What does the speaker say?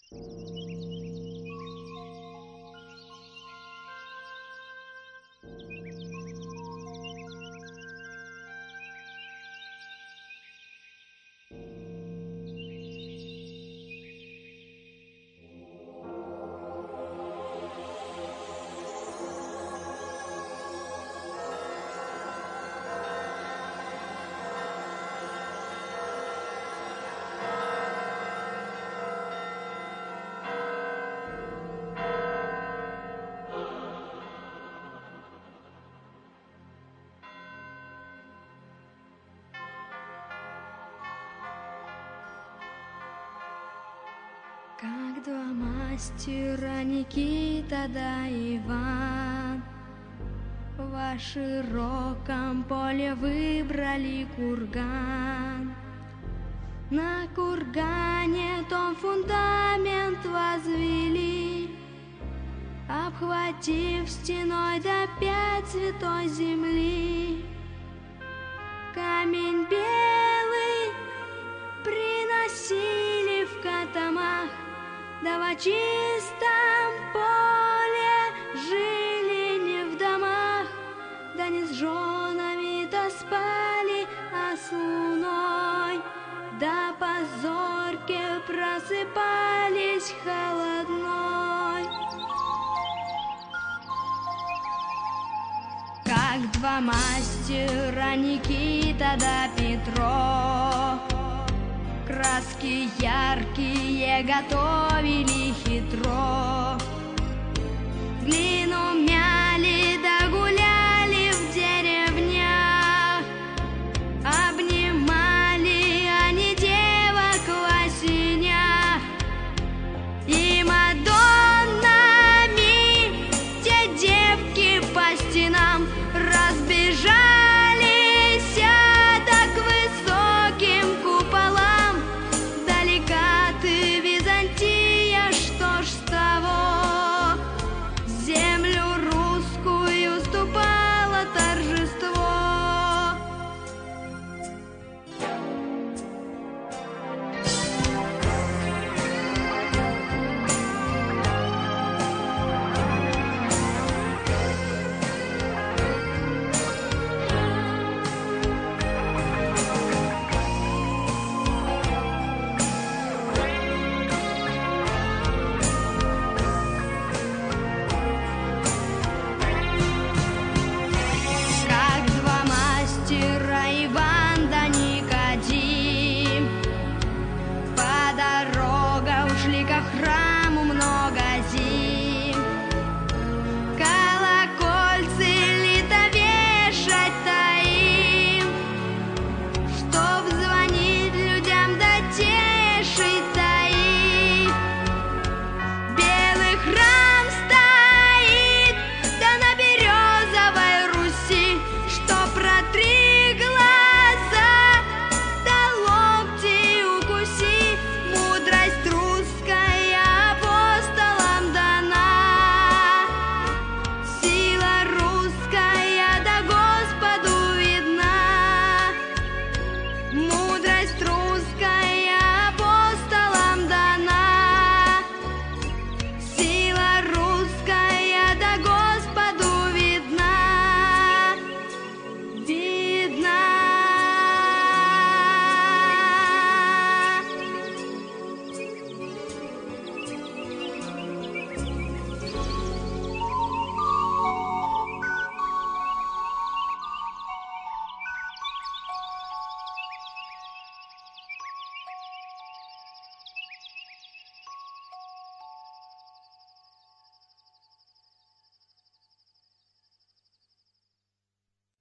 Как два мастера Никита да Иван во широком поле выбрали курган. На кургане том фундамент возвели, обхватив стеной до 5 святой земли. Камень белый приносили в катамах, да во чистом поле жили не в домах, да не с женами-то спали, а с луной, да по зорьке просыпались холодной. Как два мастера Никита да Петро краски яркие готовили хитро, глину